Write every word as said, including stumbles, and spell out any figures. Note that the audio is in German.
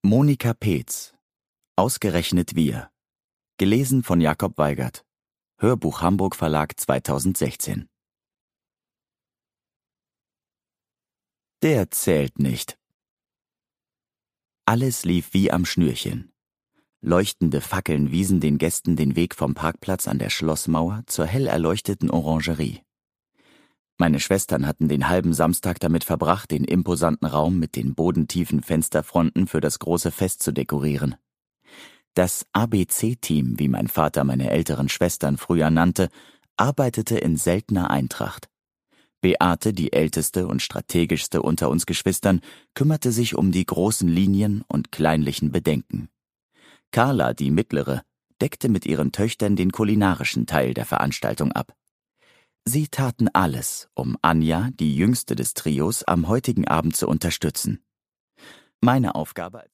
Monika Peetz. Ausgerechnet wir. Gelesen von Jakob Weigert. Hörbuch Hamburg Verlag zweitausendsechzehn. Der zählt nicht. Alles lief wie am Schnürchen. Leuchtende Fackeln wiesen den Gästen den Weg vom Parkplatz an der Schlossmauer zur hell erleuchteten Orangerie. Meine Schwestern hatten den halben Samstag damit verbracht, den imposanten Raum mit den bodentiefen Fensterfronten für das große Fest zu dekorieren. Das A B C-Team, wie mein Vater meine älteren Schwestern früher nannte, arbeitete in seltener Eintracht. Beate, die älteste und strategischste unter uns Geschwistern, kümmerte sich um die großen Linien und kleinlichen Bedenken. Carla, die mittlere, deckte mit ihren Töchtern den kulinarischen Teil der Veranstaltung ab. Sie taten alles, um Anja, die jüngste des Trios, am heutigen Abend zu unterstützen. Meine Aufgabe